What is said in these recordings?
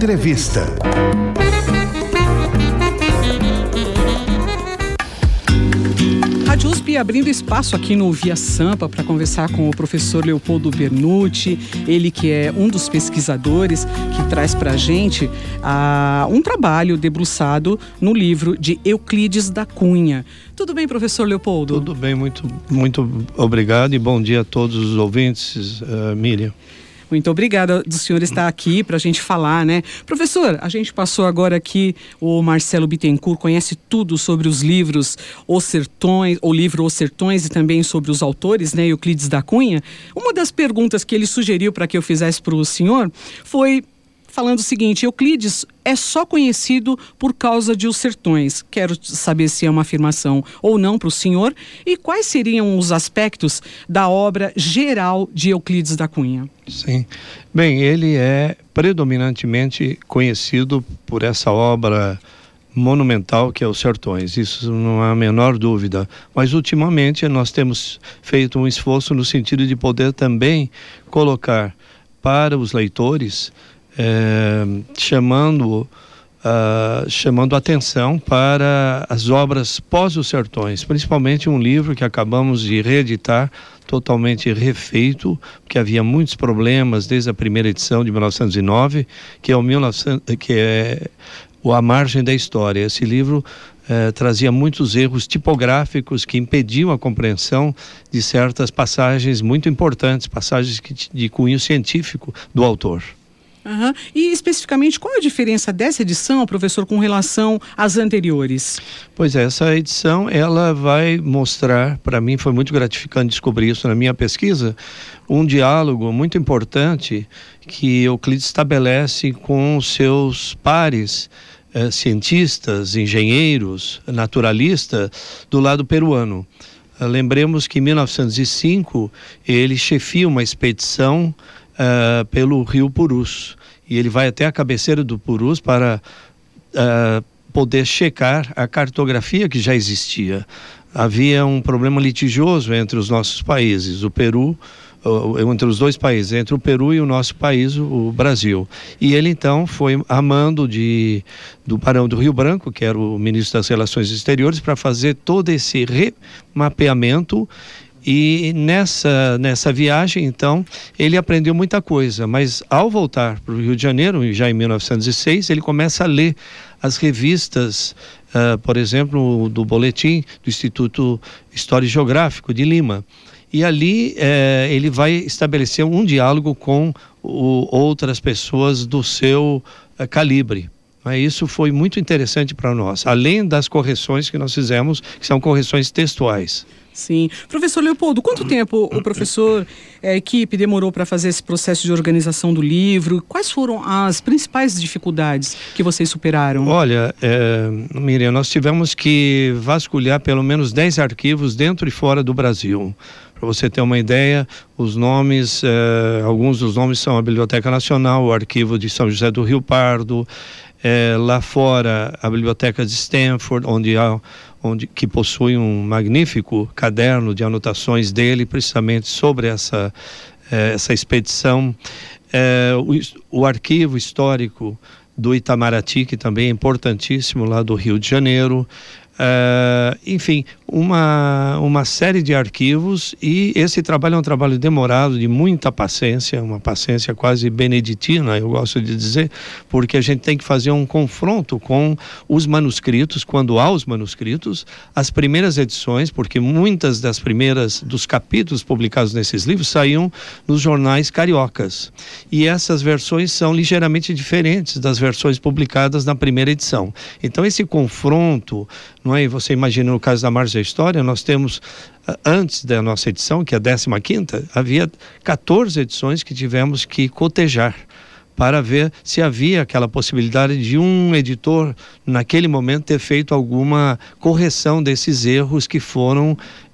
Entrevista. Rádio USP abrindo espaço aqui no Via Sampa para conversar com o professor Leopoldo Bernucci, ele que é um dos pesquisadores que traz para a gente um trabalho debruçado no livro de Euclides da Cunha. Tudo bem, professor Leopoldo? Tudo bem, muito obrigado e bom dia a todos os ouvintes, Miriam. Muito obrigada do senhor estar aqui para a gente falar, né? Professor, a gente passou agora aqui, o Marcelo Bittencourt conhece tudo sobre os livros Os Sertões, o livro Os Sertões e também sobre os autores, né? Euclides da Cunha. Uma das perguntas que ele sugeriu para que eu fizesse para o senhor foi falando o seguinte: Euclides é só conhecido por causa de Os Sertões. Quero saber se é uma afirmação ou não para o senhor e quais seriam os aspectos da obra geral de Euclides da Cunha. Sim. Bem, ele é predominantemente conhecido por essa obra monumental que é Os Sertões, isso não há a menor dúvida, mas ultimamente nós temos feito um esforço no sentido de poder também colocar para os leitores chamando atenção para as obras pós Os Sertões, principalmente um livro que acabamos de reeditar, totalmente refeito, porque havia muitos problemas desde a primeira edição de 1909, que é A Margem da História. Esse livro trazia muitos erros tipográficos que impediam a compreensão de certas passagens muito importantes, passagens de cunho científico do autor. Uhum. E especificamente, qual a diferença dessa edição, professor, com relação às anteriores? Pois é, essa edição ela vai mostrar, para mim foi muito gratificante descobrir isso na minha pesquisa, um diálogo muito importante que Euclides estabelece com os seus pares cientistas, engenheiros, naturalistas do lado peruano. Lembremos que em 1905 ele chefia uma expedição pelo rio Purus, e ele vai até a cabeceira do Purus para poder checar a cartografia que já existia. Havia um problema litigioso entre os nossos países, o Peru, entre os dois países, entre o Peru e o nosso país, o Brasil. E ele então foi a mando do Barão do Rio Branco, que era o ministro das Relações Exteriores, para fazer todo esse remapeamento. E nessa viagem, então, ele aprendeu muita coisa, mas ao voltar para o Rio de Janeiro, já em 1906, ele começa a ler as revistas, por exemplo, do Boletim do Instituto Histórico e Geográfico de Lima. E ali ele vai estabelecer um diálogo com outras pessoas do seu calibre. Isso foi muito interessante para nós, além das correções que nós fizemos, que são correções textuais. Sim. Professor Leopoldo, quanto tempo o professor e a equipe demorou para fazer esse processo de organização do livro? Quais foram as principais dificuldades que vocês superaram? Olha, Miriam, nós tivemos que vasculhar pelo menos 10 arquivos dentro e fora do Brasil. Para você ter uma ideia, os nomes, alguns dos nomes são a Biblioteca Nacional, o Arquivo de São José do Rio Pardo, lá fora a Biblioteca de Stanford, que possui um magnífico caderno de anotações dele, precisamente sobre essa expedição. O Arquivo Histórico do Itamaraty, que também é importantíssimo, lá do Rio de Janeiro. Enfim, uma série de arquivos, e esse trabalho é um trabalho demorado, de muita paciência, uma paciência quase beneditina, eu gosto de dizer, porque a gente tem que fazer um confronto com os manuscritos, quando há os manuscritos, as primeiras edições, porque muitas dos capítulos publicados nesses livros saíam nos jornais cariocas, e essas versões são ligeiramente diferentes das versões publicadas na primeira edição. Então esse confronto, não é? Você imagina, no caso da Margem da História, nós temos, antes da nossa edição, que é a 15ª, havia 14 edições que tivemos que cotejar para ver se havia aquela possibilidade de um editor, naquele momento, ter feito alguma correção desses erros que foram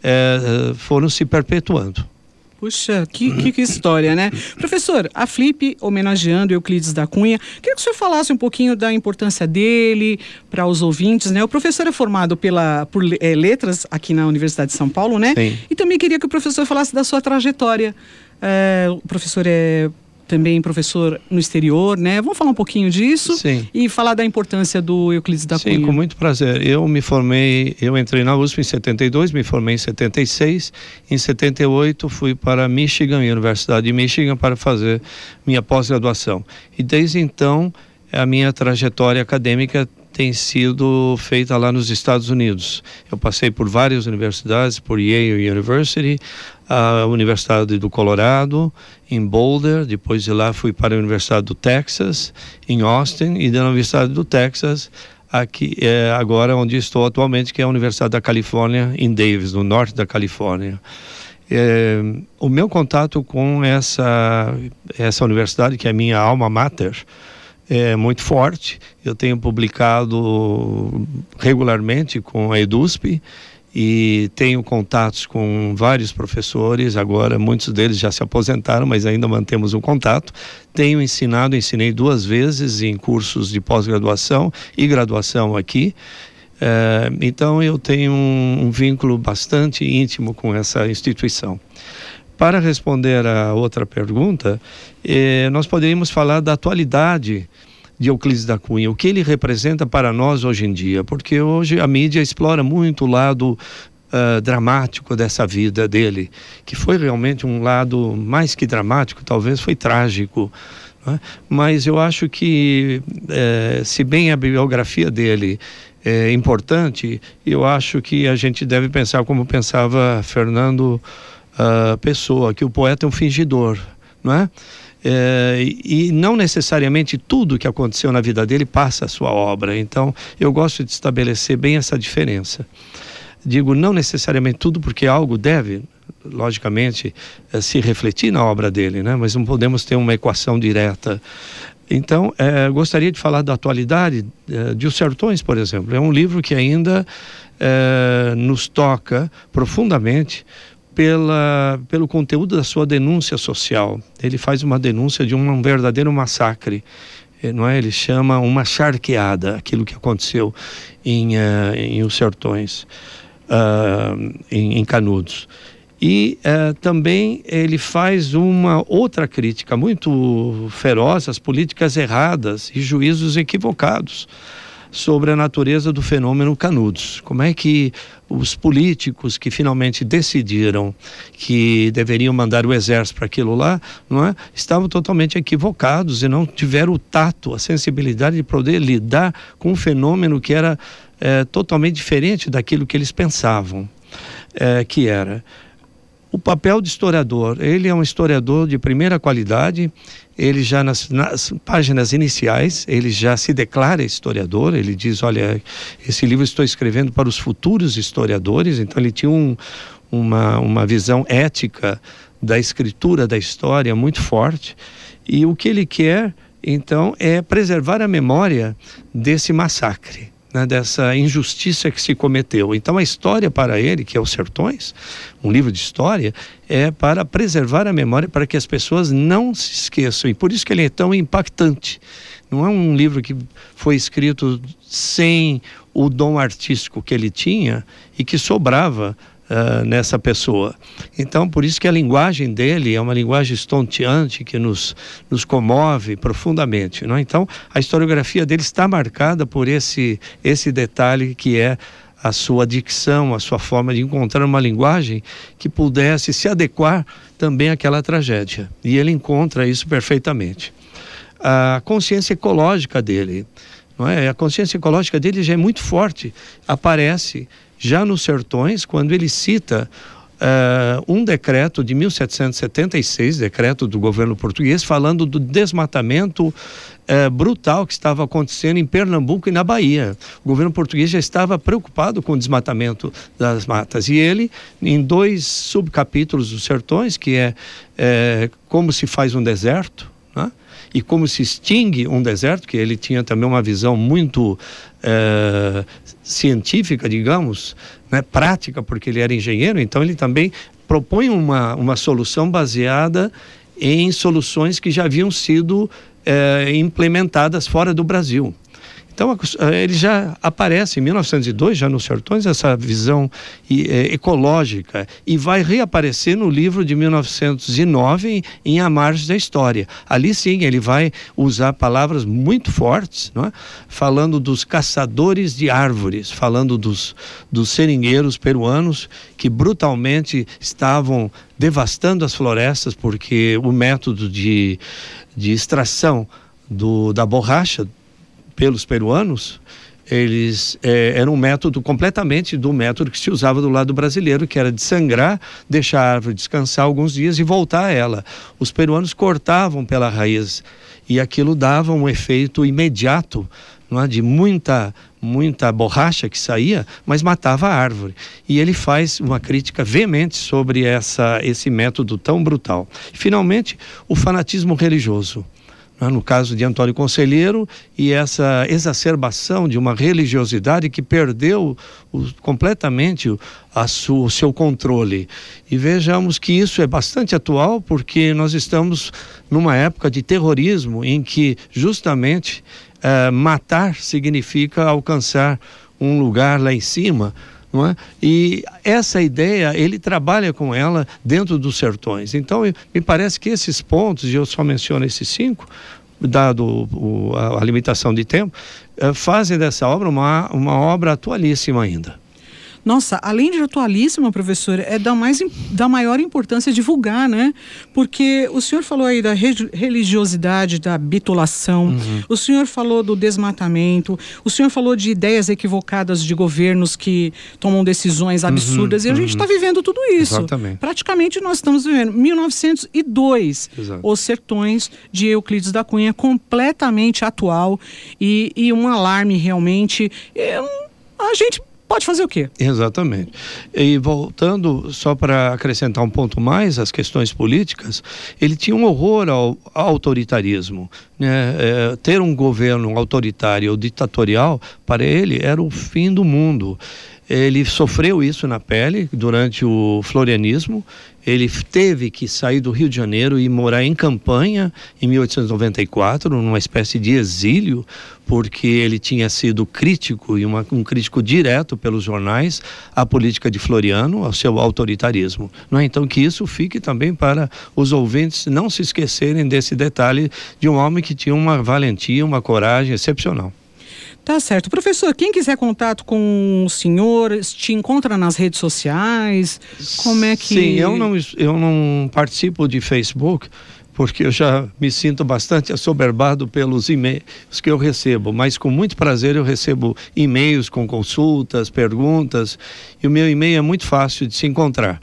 se perpetuando. Puxa, que história, né? Professor, a Flip, homenageando Euclides da Cunha, queria que o senhor falasse um pouquinho da importância dele para os ouvintes, né? O professor é formado por letras aqui na Universidade de São Paulo, né? Sim. E também queria que o professor falasse da sua trajetória. O professor é também professor no exterior, né? Vamos falar um pouquinho disso. Sim. E falar da importância do Euclides da Cunha. Sim, com muito prazer. Eu entrei na USP em 72, me formei em 76. Em 78 fui para Michigan, Universidade de Michigan, para fazer minha pós-graduação. E desde então a minha trajetória acadêmica tem sido feita lá nos Estados Unidos. Eu passei por várias universidades, por Yale University, a Universidade do Colorado, em Boulder, depois de lá fui para a Universidade do Texas, em Austin, e da Universidade do Texas, aqui agora onde estou atualmente, que é a Universidade da Califórnia, em Davis, no norte da Califórnia. O meu contato com essa universidade, que é a minha alma mater, é muito forte. Eu tenho publicado regularmente com a EDUSP e tenho contatos com vários professores. Agora muitos deles já se aposentaram, mas ainda mantemos um contato. Ensinei 2 vezes em cursos de pós-graduação e graduação aqui. Então eu tenho um vínculo bastante íntimo com essa instituição. Para responder a outra pergunta, nós poderíamos falar da atualidade de Euclides da Cunha, o que ele representa para nós hoje em dia, porque hoje a mídia explora muito o lado dramático dessa vida dele, que foi realmente um lado mais que dramático, talvez foi trágico, né? Mas eu acho que, se bem a biografia dele é importante, eu acho que a gente deve pensar como pensava Fernando Pessoa, que o poeta é um fingidor, não é? E não necessariamente tudo que aconteceu na vida dele passa a sua obra. Então eu gosto de estabelecer bem essa diferença. Digo não necessariamente tudo, porque algo deve, logicamente, se refletir na obra dele, né? Mas não podemos ter uma equação direta. Então gostaria de falar da atualidade de Os Sertões, por exemplo. É um livro que ainda nos toca profundamente pelo conteúdo da sua denúncia social. Ele faz uma denúncia de um verdadeiro massacre, não é? Ele chama uma charqueada, aquilo que aconteceu em Os Sertões, em Canudos. E também ele faz uma outra crítica muito feroz às políticas erradas e juízos equivocados sobre a natureza do fenômeno Canudos. Como é que os políticos que finalmente decidiram que deveriam mandar o exército para aquilo lá, não é? Estavam totalmente equivocados e não tiveram o tato, a sensibilidade de poder lidar com um fenômeno que era totalmente diferente daquilo que eles pensavam que era. O papel de historiador, ele é um historiador de primeira qualidade. Ele já nas páginas iniciais, ele já se declara historiador. Ele diz, olha, esse livro estou escrevendo para os futuros historiadores. Então ele tinha uma visão ética da escritura da história muito forte. E o que ele quer, então, é preservar a memória desse massacre, né, dessa injustiça que se cometeu. Então a história para ele, que é Os Sertões, um livro de história, é para preservar a memória, para que as pessoas não se esqueçam. E por isso que ele é tão impactante. Não é um livro que foi escrito sem o dom artístico que ele tinha e que sobrava nessa pessoa. Então, por isso que a linguagem dele é uma linguagem estonteante que nos comove profundamente, não é? Então, a historiografia dele está marcada por esse detalhe que é a sua dicção, a sua forma de encontrar uma linguagem que pudesse se adequar também àquela tragédia. E ele encontra isso perfeitamente. A consciência ecológica dele, não é? A consciência ecológica dele já é muito forte, aparece já nos Sertões, quando ele cita um decreto de 1776, decreto do governo português, falando do desmatamento brutal que estava acontecendo em Pernambuco e na Bahia. O governo português já estava preocupado com o desmatamento das matas. E ele, em 2 subcapítulos dos Sertões, que é como se faz um deserto, né? E como se extingue um deserto, que ele tinha também uma visão muito científica, digamos, né, prática, porque ele era engenheiro. Então ele também propõe uma solução baseada em soluções que já haviam sido implementadas fora do Brasil. Então, ele já aparece em 1902, já nos Sertões, essa visão ecológica, e vai reaparecer no livro de 1909, em A Margem da História. Ali sim, ele vai usar palavras muito fortes, não é? Falando dos caçadores de árvores, falando dos seringueiros peruanos que brutalmente estavam devastando as florestas, porque o método de extração da borracha pelos peruanos, era um método completamente do método que se usava do lado brasileiro, que era de sangrar, deixar a árvore descansar alguns dias e voltar a ela. Os peruanos cortavam pela raiz e aquilo dava um efeito imediato, não é? De muita borracha que saía, mas matava a árvore. E ele faz uma crítica veemente sobre esse método tão brutal. E, finalmente, o fanatismo religioso. No caso de Antônio Conselheiro, e essa exacerbação de uma religiosidade que perdeu completamente o seu controle. E vejamos que isso é bastante atual, porque nós estamos numa época de terrorismo em que justamente matar significa alcançar um lugar lá em cima. Não é? E essa ideia, ele trabalha com ela dentro dos Sertões. Então, me parece que esses pontos, e eu só menciono esses 5, dado a limitação de tempo, fazem dessa obra uma obra atualíssima ainda. Nossa, além de atualíssima, professor, é da maior importância divulgar, né? Porque o senhor falou aí da religiosidade, da bitolação, o senhor falou do desmatamento, o senhor falou de ideias equivocadas de governos que tomam decisões absurdas, e a gente está vivendo tudo isso. Exatamente. Praticamente nós estamos vivendo 1902, Exato. Os Sertões, de Euclides da Cunha, completamente atual e um alarme realmente. A gente pode fazer o quê? Exatamente. E voltando, só para acrescentar um ponto mais, as questões políticas, ele tinha um horror ao autoritarismo, né? Ter um governo autoritário ou ditatorial, para ele, era o fim do mundo. Ele sofreu isso na pele durante o florianismo. Ele teve que sair do Rio de Janeiro e morar em Campanha em 1894, numa espécie de exílio, porque ele tinha sido crítico e um crítico direto pelos jornais à política de Floriano, ao seu autoritarismo. Não é? Então que isso fique também para os ouvintes não se esquecerem desse detalhe de um homem que tinha uma valentia, uma coragem excepcional. Tá certo. Professor, quem quiser contato com o senhor, te encontra nas redes sociais? Como é que... Sim, eu não participo de Facebook, porque eu já me sinto bastante assoberbado pelos e-mails que eu recebo, mas com muito prazer eu recebo e-mails com consultas, perguntas, e o meu e-mail é muito fácil de se encontrar.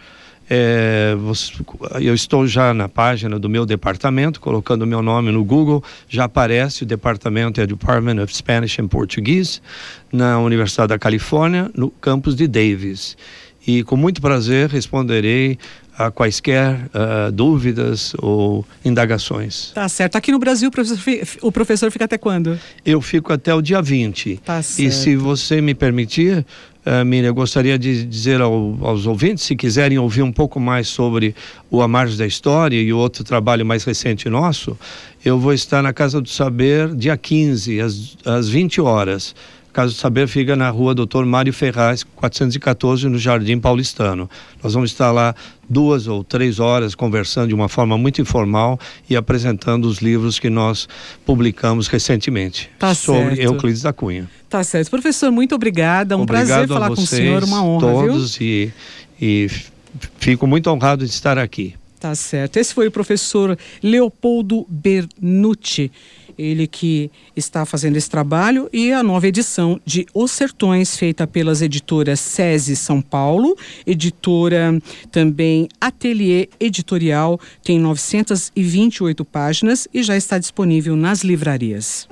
Eu estou já na página do meu departamento, colocando o meu nome no Google, já aparece, o departamento é Department of Spanish and Portuguese, na Universidade da Califórnia, no campus de Davis. E com muito prazer responderei a quaisquer dúvidas ou indagações. Tá certo. Aqui no Brasil, o professor fica até quando? Eu fico até o dia 20. Tá certo. E se você me permitir, Miriam, eu gostaria de dizer aos ouvintes, se quiserem ouvir um pouco mais sobre o A Margem da História e o outro trabalho mais recente nosso, eu vou estar na Casa do Saber dia 15, às 20 horas. Casa do Saber fica na rua Dr. Mário Ferraz, 414, no Jardim Paulistano. Nós vamos estar lá 2 ou 3 horas conversando de uma forma muito informal e apresentando os livros que nós publicamos recentemente sobre Euclides da Cunha. Tá certo. Professor, muito obrigada. Prazer falar com o senhor, uma honra, todos, viu? E fico muito honrado de estar aqui. Tá certo. Esse foi o professor Leopoldo Bernucci. Ele que está fazendo esse trabalho, e a nova edição de Os Sertões, feita pelas editoras SESI São Paulo, editora também Ateliê Editorial, tem 928 páginas e já está disponível nas livrarias.